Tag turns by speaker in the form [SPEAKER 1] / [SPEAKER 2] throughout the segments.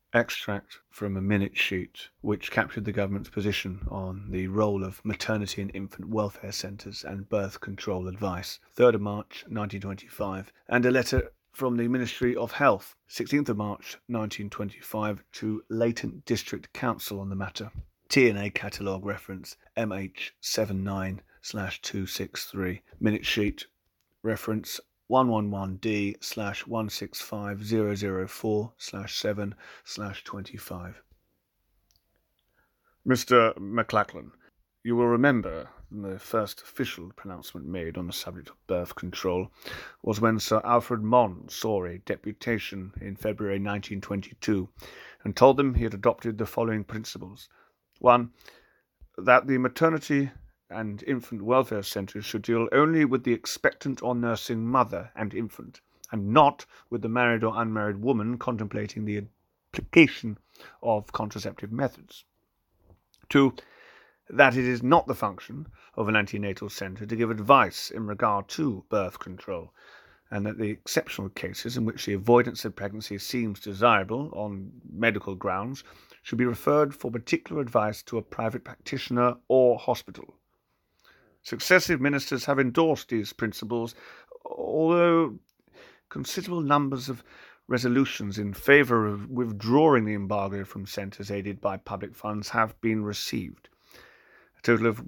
[SPEAKER 1] Extract from a minute sheet which captured the government's position on the role of maternity and infant welfare centres and birth control advice, 3rd of March 1925, and a letter from the Ministry of Health, 16th of March 1925, to Leighton District Council on the matter. TNA Catalogue reference MH79/263. Minute sheet reference 111D/165004/7/25. Mr. McLachlan, you will remember the first official pronouncement made on the subject of birth control was when Sir Alfred Mond saw a deputation in February 1922 and told them he had adopted the following principles. 1. That the maternity and infant welfare centres should deal only with the expectant or nursing mother and infant, and not with the married or unmarried woman contemplating the application of contraceptive methods. 2. That it is not the function of an antenatal centre to give advice in regard to birth control, and that the exceptional cases in which the avoidance of pregnancy seems desirable on medical grounds should be referred for particular advice to a private practitioner or hospital. Successive ministers have endorsed these principles, although considerable numbers of resolutions in favour of withdrawing the embargo from centres aided by public funds have been received. A total of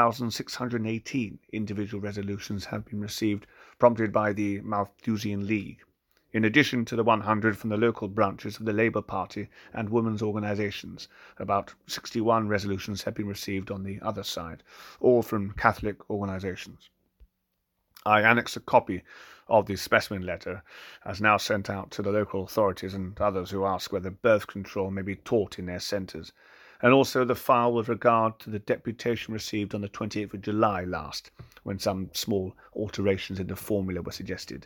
[SPEAKER 1] 1,618 individual resolutions have been received, prompted by the Malthusian League, in addition to the 100 from the local branches of the Labour Party and women's organisations. About 61 resolutions have been received on the other side, all from Catholic organisations. I annex a copy of the specimen letter, as now sent out to the local authorities and others who ask whether birth control may be taught in their centres, and also the file with regard to the deputation received on the 28th of July last, when some small alterations in the formula were suggested.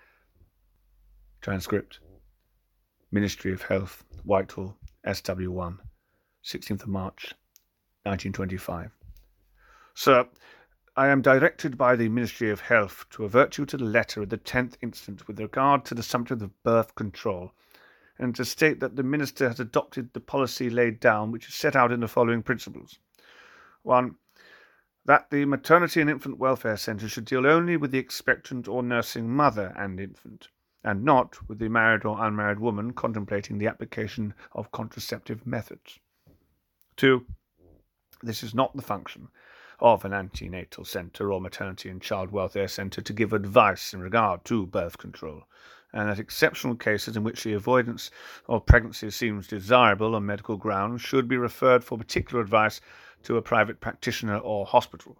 [SPEAKER 1] Transcript. Ministry of Health, Whitehall, SW1, 16th of March, 1925. Sir, I am directed by the Ministry of Health to avert you to the letter of the 10th instant with regard to the subject of birth control, and to state that the Minister has adopted the policy laid down, which is set out in the following principles. 1. That the maternity and infant welfare centre should deal only with the expectant or nursing mother and infant, and not with the married or unmarried woman contemplating the application of contraceptive methods. 2. This is not the function of an antenatal centre or maternity and child welfare centre to give advice in regard to birth control, and that exceptional cases in which the avoidance of pregnancy seems desirable on medical grounds should be referred for particular advice to a private practitioner or hospital.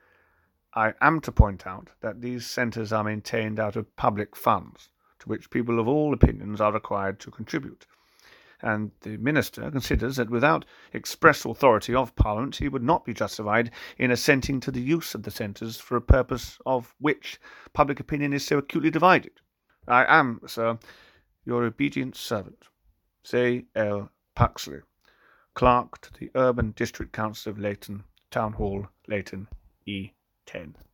[SPEAKER 1] I am to point out that these centres are maintained out of public funds, to which people of all opinions are required to contribute, and the Minister considers that without express authority of Parliament he would not be justified in assenting to the use of the centres for a purpose of which public opinion is so acutely divided. I am, sir, your obedient servant, C. L. Puxley, Clerk to the Urban District Council of Leighton, Town Hall, Leighton, E10.